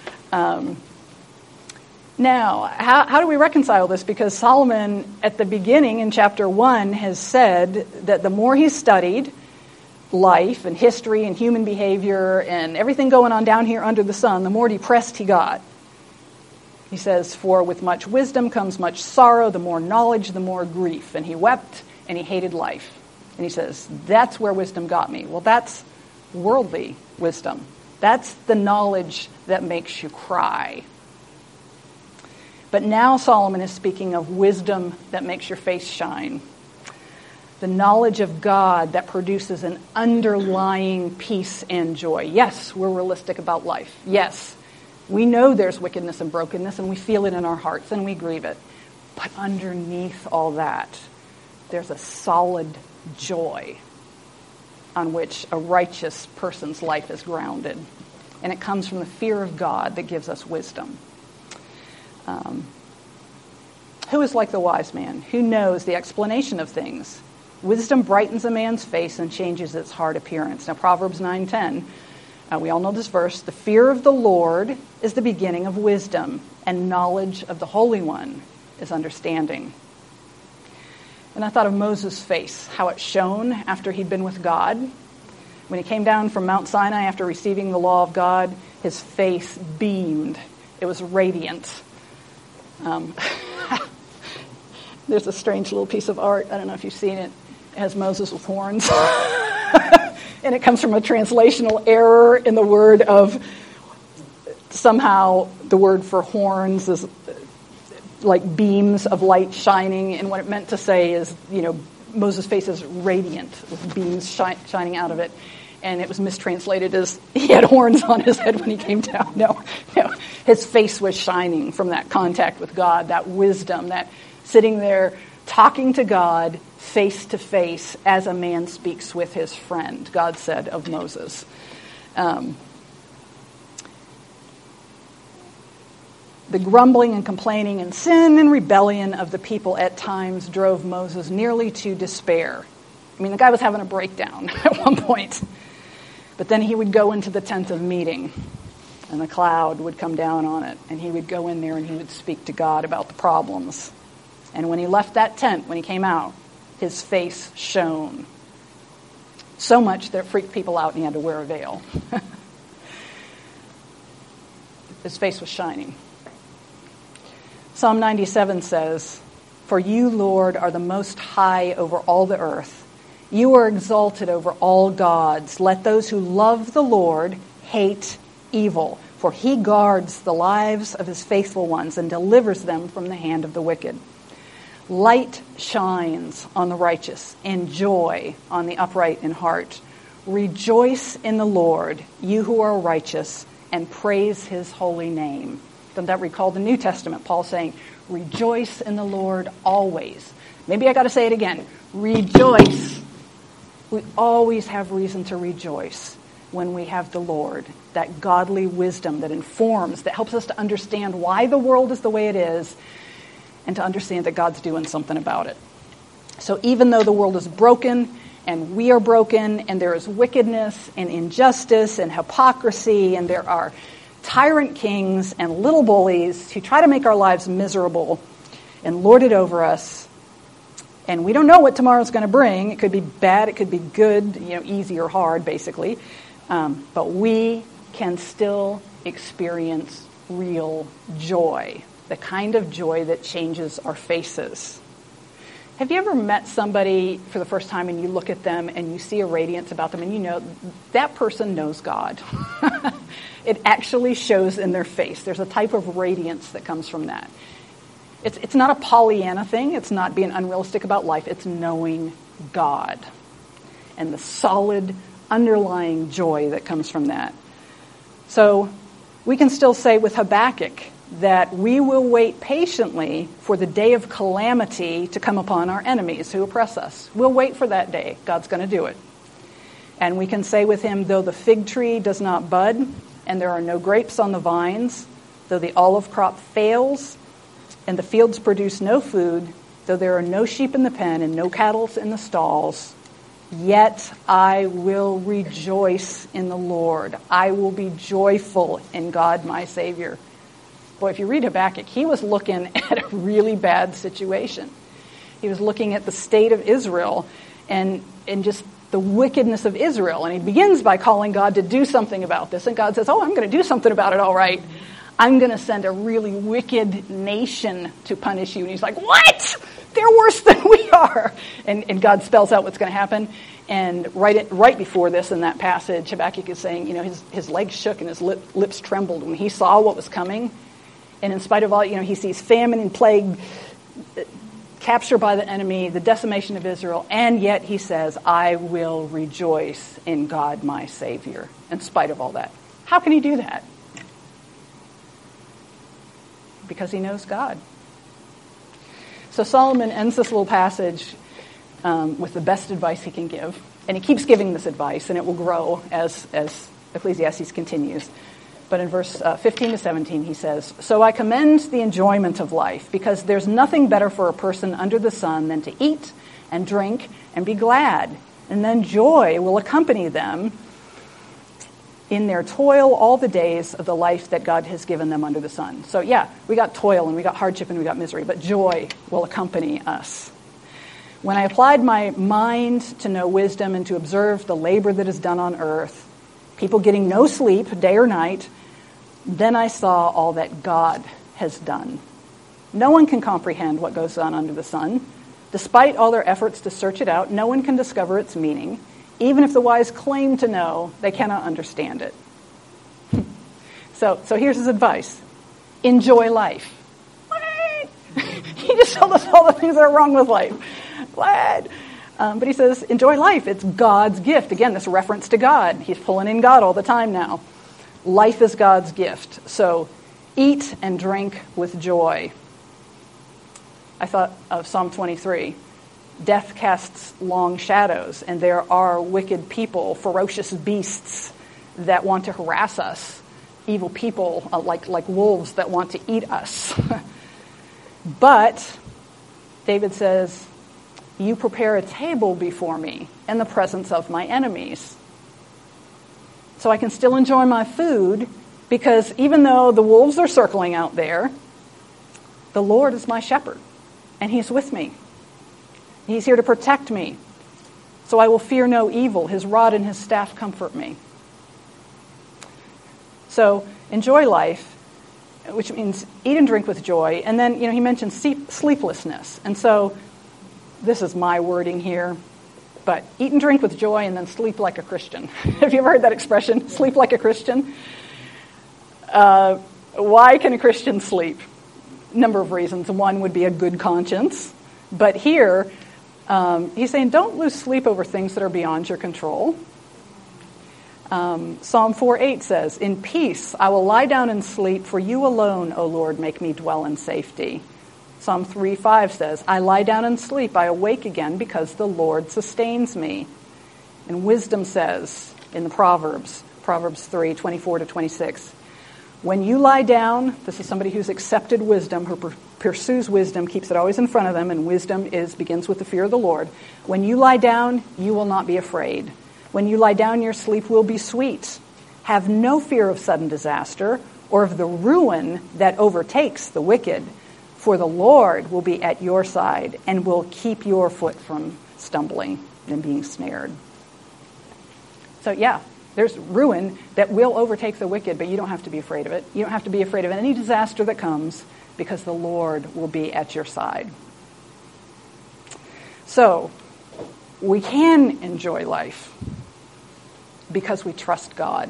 Now, how do we reconcile this? Because Solomon, at the beginning in chapter 1, has said that the more he studied life and history and human behavior and everything going on down here under the sun, the more depressed he got. He says, for with much wisdom comes much sorrow, the more knowledge, the more grief. And he wept and he hated life. And he says, that's where wisdom got me. Well, that's worldly wisdom. That's the knowledge that makes you cry. But now Solomon is speaking of wisdom that makes your face shine. The knowledge of God that produces an underlying peace and joy. Yes, we're realistic about life. Yes, we know there's wickedness and brokenness, and we feel it in our hearts, and we grieve it. But underneath all that, there's a solid joy on which a righteous person's life is grounded. And it comes from the fear of God that gives us wisdom. Who is like the wise man? Who knows the explanation of things? Wisdom brightens a man's face and changes its hard appearance. Now, Proverbs 9:10, we all know this verse. The fear of the Lord is the beginning of wisdom, and knowledge of the Holy One is understanding. And I thought of Moses' face, how it shone after he'd been with God. When he came down from Mount Sinai after receiving the law of God, his face beamed. It was radiant. There's a strange little piece of art. I don't know if you've seen it. It has Moses with horns. And it comes from a translational error in the word of somehow the word for horns is like beams of light shining. And what it meant to say is, Moses' face is radiant with beams shining out of it. And it was mistranslated as he had horns on his head when he came down. No. His face was shining from that contact with God, that wisdom, that sitting there talking to God face to face as a man speaks with his friend, God said of Moses. The grumbling and complaining and sin and rebellion of the people at times drove Moses nearly to despair. I mean, the guy was having a breakdown at one point. But then he would go into the tent of meeting, and the cloud would come down on it, and he would go in there and he would speak to God about the problems. And when he left that tent, when he came out, his face shone. So much that it freaked people out and he had to wear a veil. His face was shining. Psalm 97 says, "For you, Lord, are the most high over all the earth. You are exalted over all gods. Let those who love the Lord hate evil, for he guards the lives of his faithful ones and delivers them from the hand of the wicked. Light shines on the righteous and joy on the upright in heart. Rejoice in the Lord, you who are righteous, and praise his holy name." Doesn't that recall the New Testament? Paul saying, rejoice in the Lord always. Maybe I got to say it again. Rejoice. We always have reason to rejoice when we have the Lord, that godly wisdom that informs, that helps us to understand why the world is the way it is, and to understand that God's doing something about it. So even though the world is broken, and we are broken, and there is wickedness and injustice and hypocrisy, and there are tyrant kings and little bullies who try to make our lives miserable and lord it over us, and we don't know what tomorrow's going to bring. It could be bad, it could be good, easy or hard, basically. But we can still experience real joy, the kind of joy that changes our faces. Have you ever met somebody for the first time and you look at them and you see a radiance about them and you know that person knows God? It actually shows in their face. There's a type of radiance that comes from that. It's not a Pollyanna thing. It's not being unrealistic about life. It's knowing God and the solid underlying joy that comes from that. So we can still say with Habakkuk that we will wait patiently for the day of calamity to come upon our enemies who oppress us. We'll wait for that day. God's going to do it. And we can say with him, though the fig tree does not bud, and there are no grapes on the vines, though the olive crop fails, and the fields produce no food, though there are no sheep in the pen and no cattle in the stalls, yet I will rejoice in the Lord. I will be joyful in God my Savior. Boy, if you read Habakkuk, he was looking at a really bad situation. He was looking at the state of Israel and just the wickedness of Israel. And he begins by calling God to do something about this. And God says, oh, I'm going to do something about it, all right. I'm going to send a really wicked nation to punish you. And he's like, what? They're worse than we are. And God spells out what's going to happen. And right before this in that passage, Habakkuk is saying, his legs shook and his lips trembled when he saw what was coming. And in spite of all, he sees famine and plague, capture by the enemy, the decimation of Israel, and yet he says, I will rejoice in God my Savior, in spite of all that. How can he do that? Because he knows God. So Solomon ends this little passage with the best advice he can give. And he keeps giving this advice, and it will grow as Ecclesiastes continues. But in verse 15 to 17, he says, so I commend the enjoyment of life, because there's nothing better for a person under the sun than to eat and drink and be glad. And then joy will accompany them in their toil all the days of the life that God has given them under the sun. So yeah, we got toil and we got hardship and we got misery, but joy will accompany us. When I applied my mind to know wisdom and to observe the labor that is done on earth, people getting no sleep day or night, then I saw all that God has done. No one can comprehend what goes on under the sun. Despite all their efforts to search it out, no one can discover its meaning. Even if the wise claim to know, they cannot understand it. So here's his advice. Enjoy life. What? He just told us all the things that are wrong with life. What? But he says, enjoy life. It's God's gift. Again, this reference to God. He's pulling in God all the time now. Life is God's gift. So eat and drink with joy. I thought of Psalm 23. Death casts long shadows, and there are wicked people, ferocious beasts that want to harass us. Evil people like wolves that want to eat us. But David says, you prepare a table before me in the presence of my enemies. So I can still enjoy my food, because even though the wolves are circling out there, the Lord is my shepherd, and he's with me. He's here to protect me. So I will fear no evil. His rod and his staff comfort me. So enjoy life, which means eat and drink with joy. And then, he mentions sleeplessness. And so this is my wording here, but eat and drink with joy and then sleep like a Christian. Have you ever heard that expression, sleep like a Christian? Why can a Christian sleep? Number of reasons. One would be a good conscience. But here, he's saying don't lose sleep over things that are beyond your control. Psalm 4:8 says, in peace I will lie down and sleep, for you alone, O Lord, make me dwell in safety. Psalm 3:5 says, I lie down and sleep, I awake again because the Lord sustains me. And wisdom says in the Proverbs 3:24 to 26, when you lie down, this is somebody who's accepted wisdom, who pursues wisdom, keeps it always in front of them, and wisdom begins with the fear of the Lord. When you lie down, you will not be afraid. When you lie down, your sleep will be sweet. Have no fear of sudden disaster or of the ruin that overtakes the wicked. For the Lord will be at your side and will keep your foot from stumbling and being snared. So yeah, there's ruin that will overtake the wicked, but you don't have to be afraid of it. You don't have to be afraid of any disaster that comes, because the Lord will be at your side. So we can enjoy life because we trust God.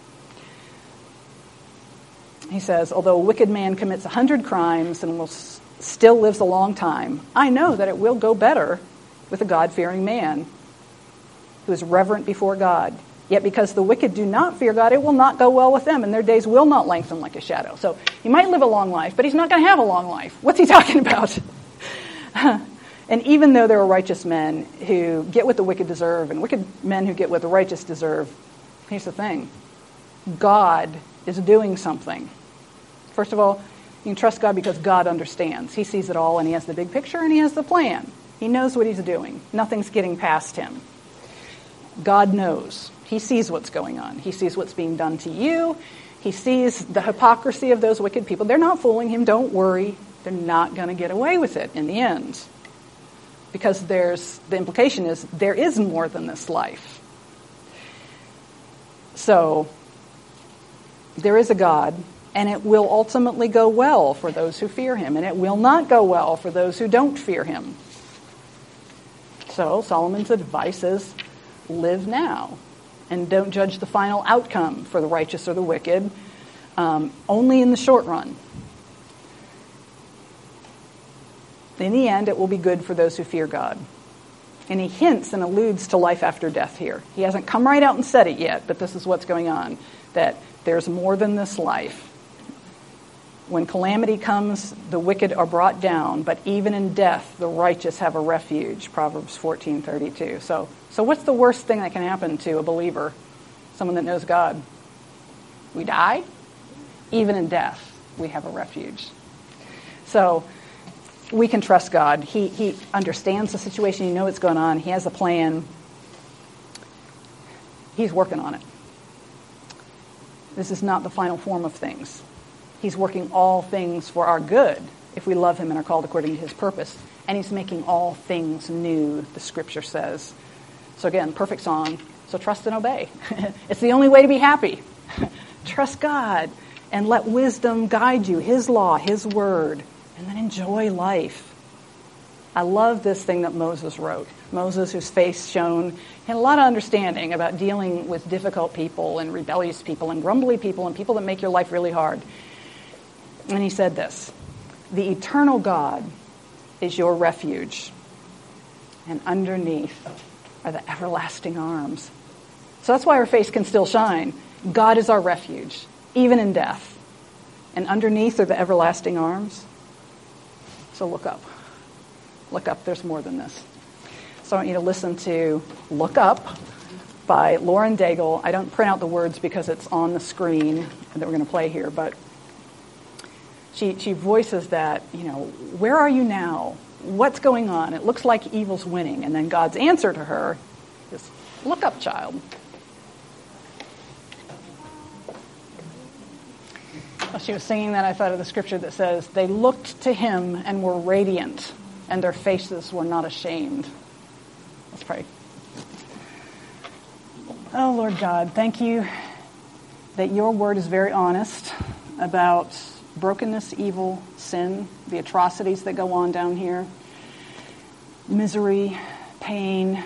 He says, although a wicked man commits 100 crimes and will still lives a long time, I know that it will go better with a God-fearing man who is reverent before God. Yet because the wicked do not fear God, it will not go well with them, and their days will not lengthen like a shadow. So he might live a long life, but he's not going to have a long life. What's he talking about? And even though there are righteous men who get what the wicked deserve, and wicked men who get what the righteous deserve, here's the thing. God is doing something. First of all, you can trust God because God understands. He sees it all, and he has the big picture, and he has the plan. He knows what he's doing. Nothing's getting past him. God knows. He sees what's going on. He sees what's being done to you. He sees the hypocrisy of those wicked people. They're not fooling him. Don't worry. They're not going to get away with it in the end. Because the implication is there is more than this life. So there is a God, and it will ultimately go well for those who fear him, and it will not go well for those who don't fear him. So Solomon's advice is live now. And don't judge the final outcome for the righteous or the wicked, only in the short run. In the end, it will be good for those who fear God. And he hints and alludes to life after death here. He hasn't come right out and said it yet, but this is what's going on, that there's more than this life. When calamity comes, the wicked are brought down, but even in death, the righteous have a refuge, Proverbs 14:32. So what's the worst thing that can happen to a believer, someone that knows God? We die. Even in death, we have a refuge. So we can trust God. He understands the situation. You know what's going on. He has a plan. He's working on it. This is not the final form of things. He's working all things for our good if we love him and are called according to his purpose. And he's making all things new, the scripture says. So again, perfect song. So trust and obey. It's the only way to be happy. Trust God and let wisdom guide you, his law, his word, and then enjoy life. I love this thing that Moses wrote. Moses, whose face shone, had a lot of understanding about dealing with difficult people and rebellious people and grumbly people and people that make your life really hard. And he said this, the eternal God is your refuge, and underneath are the everlasting arms. So that's why our face can still shine. God is our refuge, even in death. And underneath are the everlasting arms. So look up. Look up. There's more than this. So I want you to listen to Look Up by Lauren Daigle. I don't print out the words because it's on the screen that we're going to play here, but she voices that, where are you now? What's going on? It looks like evil's winning. And then God's answer to her is, look up, child. While she was singing that, I thought of the scripture that says, they looked to him and were radiant, and their faces were not ashamed. Let's pray. Oh, Lord God, thank you that your word is very honest about brokenness, evil, sin, the atrocities that go on down here, misery, pain,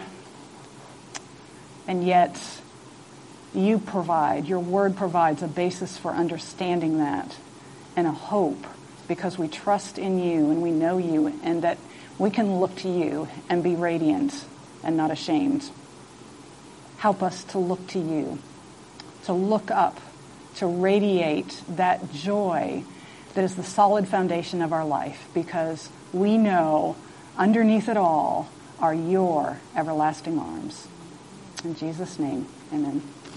and yet you provide, your word provides a basis for understanding that and a hope because we trust in you and we know you and that we can look to you and be radiant and not ashamed. Help us to look to you, to look up, to radiate that joy that is the solid foundation of our life because we know underneath it all are your everlasting arms. In Jesus' name, amen.